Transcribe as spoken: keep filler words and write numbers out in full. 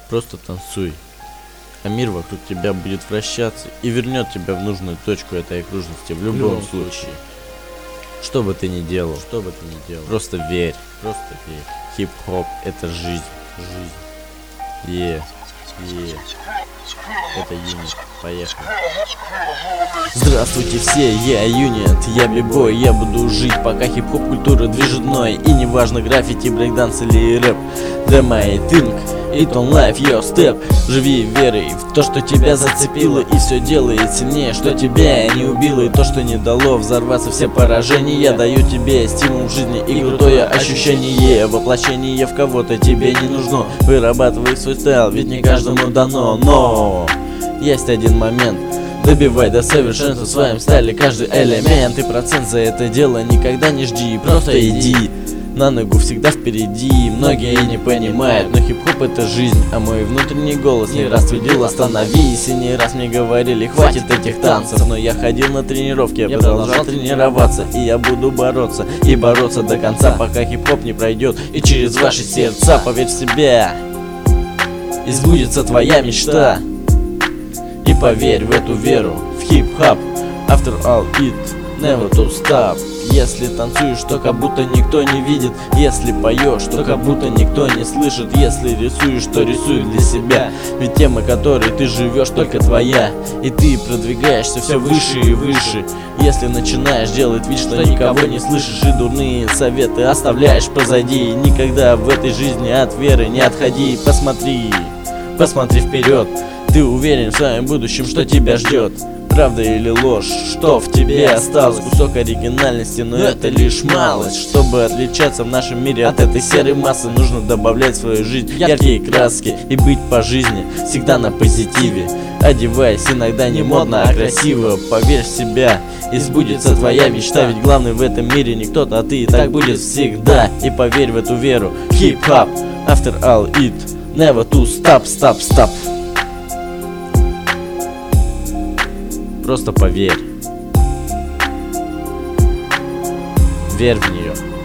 Просто танцуй, а мир вокруг тебя будет вращаться и вернет тебя в нужную точку этой окружности в любом, в любом случае. случае. Что бы ты ни делал, что бы ты ни делал, просто верь, просто верь. Хип-хоп — это жизнь, жизнь. Е, е. Это Юнит, поехали. Здравствуйте все, я Юнит, я бибой. Я буду жить, пока хип-хоп культура движет мной. И неважно, граффити, брейкданс или рэп. Да my think, it on life, your step. Живи верой в то, что тебя зацепило, и все делает сильнее, что тебя не убило. И то, что не дало взорваться все поражения, даю тебе стимул в жизни и крутое ощущение. Воплощение в кого-то тебе не нужно. Вырабатывай свой стайл, ведь не каждому дано. Но есть один момент: добивай до совершенства в своем стайле каждый элемент. И процент за это дело никогда не жди, просто иди на ногу всегда впереди. Многие не понимают, но хип-хоп — это жизнь. А мой внутренний голос не раз твердил: остановись. И не раз мне говорили: хватит этих танцев. Но я ходил на тренировки, я продолжал тренироваться. И я буду бороться, и бороться до конца, пока хип-хоп не пройдет и через ваши сердца. Поверь в себя, и сбудется твоя мечта. И поверь в эту веру, в хип-хоп. After all it, never to stop. Если танцуешь, то как будто никто не видит. Если поешь, то как будто никто не слышит. Если рисуешь, то рисуй для себя. Ведь тема, которой ты живешь, только твоя. И ты продвигаешься все выше и выше. Если начинаешь делать вид, что никого не слышишь, и дурные советы оставляешь позади. Никогда в этой жизни от веры не отходи. Посмотри, посмотри вперед. Ты уверен в своем будущем, что тебя ждет? Правда или ложь, что в тебе осталось? Кусок оригинальности, но это лишь малость. Чтобы отличаться в нашем мире от этой серой массы, нужно добавлять в свою жизнь яркие краски и быть по жизни всегда на позитиве. Одеваясь иногда не модно, а красиво. Поверь в себя, и сбудется твоя мечта. Ведь главный в этом мире не кто-то, а ты, и так будет всегда. И поверь в эту веру. Хип-хоп, after all it, never to stop, stop, stop. Просто поверь. Верь в нее.